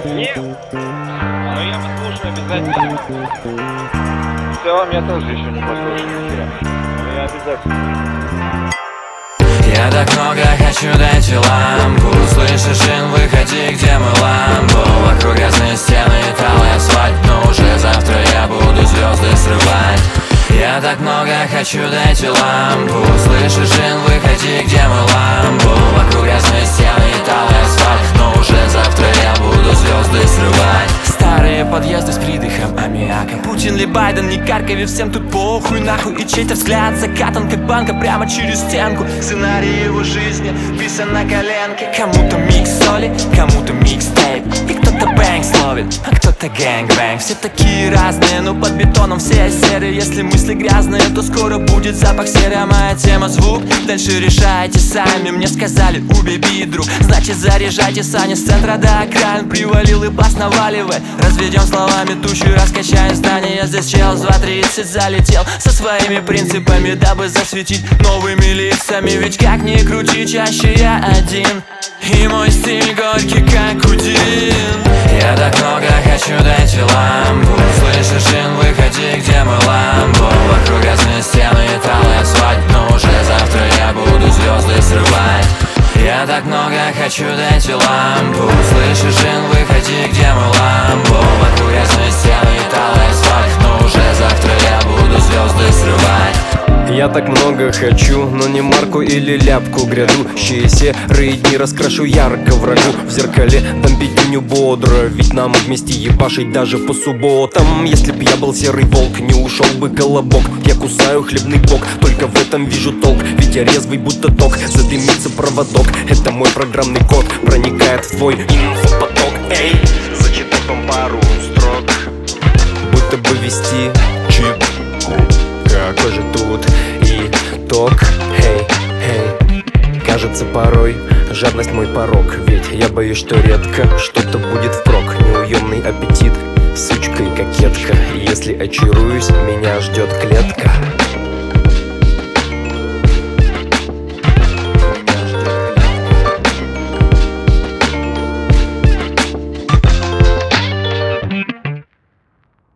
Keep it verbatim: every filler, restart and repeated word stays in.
Нет. Но я послушаю обязательно. В целом я тоже еще не послушал нихера. Но я обязательно. Я так много хочу, дайте лампу. Слышишь, Ин, выходи, где мой ламбо. Вокруг грязные стены и талый асфальт. Но уже завтра я буду звезды срывать. Я так много хочу, дайте лампу. Слышишь, Ин, выходи, где мой ламбо. Вокруг грязные стены и талый асфальт. Но уже завтра я буду звезды срывать. Старые подъезды с придыхом аммиака. Путин ли Байден, не каркави, всем тут похуй нахуй. И чей-то взгляд закатан как банка прямо через стенку. Сценарий его жизни писан на коленке. Кому-то микс соли, кому-то микстейп. И кто-то бэнкс ловит, а кто-то гэнгбэнг. Все такие разные, но под бетоном все серые. Если мысли грязные, то скоро будет запах серы. А моя тема звук, дальше решайте сами. Мне сказали, убей бит, друг, значит заряжайте сани. С центра до окраин привалил и бас наваливай. Разведем словами тучу, раскачаем здание. Здесь чел с два тридцать залетел со своими принципами, дабы засветить новыми лицами. Ведь как ни крути, чаще я один. И мой стиль горький, как Удин. Я так много хочу, дайте лампу. Слышишь, Ин, выходи, где мой ламбо. Вокруг грязные стены и талый асфальт. Но уже завтра я буду звезды срывать. Я так много хочу, дайте лампу. Слышишь, Ин, выходи, где мой ламбо. Вокруг грязные стены и талый асфальт. Но уже завтра я буду звезды срывать. Я так много хочу, но не марку или ляпку. Грядущиеся дни раскрашу ярко врагу. В зеркале дам пятюню бодро, ведь нам вместе ебашить даже по субботам. Если б я был серый волк, не ушел бы колобок. Я кусаю хлебный бок, только в этом вижу толк. Ведь я резвый, будто ток, задымится проводок. Это мой программный код, проникает в твой инфопоток. Эй, зачитай вам пару строк, будто бы вести чип. Какой же тут итог? Эй, эй. Кажется порой жадность мой порог. Ведь я боюсь, что редко что-то будет впрок. Неуемный аппетит, сучка и кокетка. Если очаруюсь, меня ждет клетка.